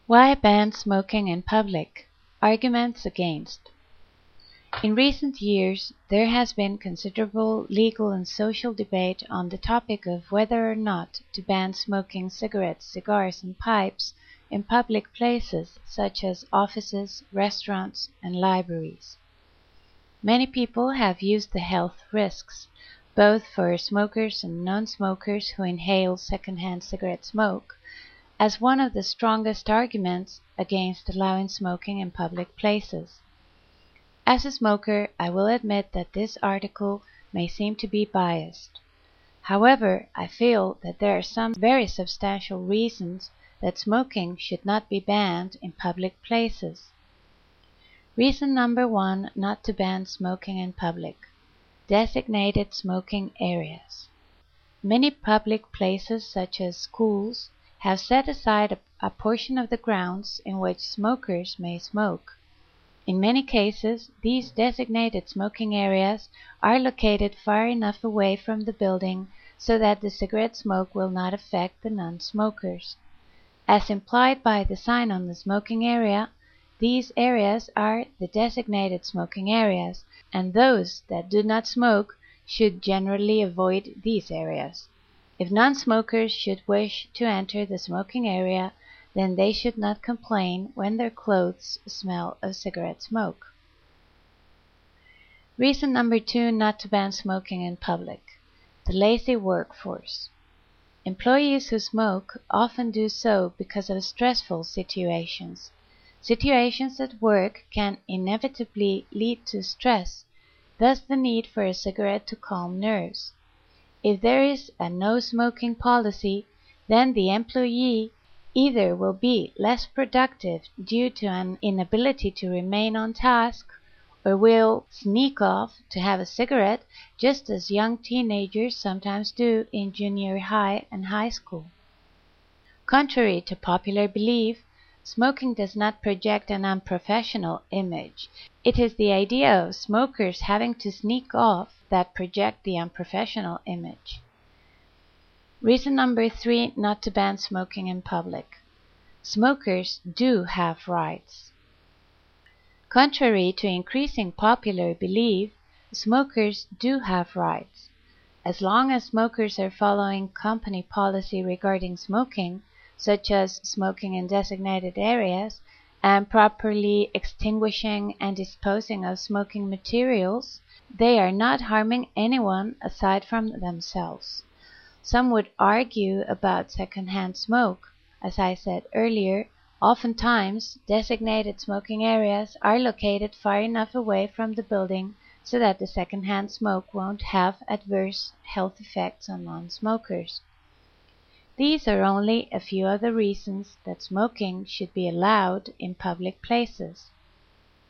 Why ban smoking in public? Arguments against. In recent years, there has been considerable legal and social debate on the topic of whether or not to ban smoking cigarettes, cigars, and pipes in public places such as offices, restaurants, and libraries. Many people have used the health risks, both for smokers and non-smokers who inhale secondhand cigarette smoke, as one of the strongest arguments against allowing smoking in public places. As a smoker, I will admit that this article may seem to be biased. However, I feel that there are some very substantial reasons that smoking should not be banned in public places. Reason number 1 not to ban smoking in public: designated smoking areas. Many public places such as schools have set aside a portion of the grounds in which smokers may smoke. In many cases, these designated smoking areas are located far enough away from the building so that the cigarette smoke will not affect the non-smokers. As implied by the sign on the smoking area, these areas are the designated smoking areas, and those that do not smoke should generally avoid these areas. If non-smokers should wish to enter the smoking area, then they should not complain when their clothes smell of cigarette smoke. Reason number 2 not to ban smoking in public: the lazy workforce. Employees who smoke often do so because of stressful situations. Situations at work can inevitably lead to stress, thus the need for a cigarette to calm nerves. If there is a no-smoking policy, then the employee either will be less productive due to an inability to remain on task, or will sneak off to have a cigarette, just as young teenagers sometimes do in junior high and high school. Contrary to popular belief, smoking does not project an unprofessional image. It is the idea of smokers having to sneak off that project the unprofessional image. Reason number 3 not to ban smoking in public: smokers do have rights. Contrary to increasing popular belief, smokers do have rights. As long as smokers are following company policy regarding smoking, such as smoking in designated areas, and properly extinguishing and disposing of smoking materials, they are not harming anyone aside from themselves. Some would argue about secondhand smoke. As I said earlier, oftentimes designated smoking areas are located far enough away from the building so that the secondhand smoke won't have adverse health effects on non-smokers. These are only a few of the reasons that smoking should be allowed in public places.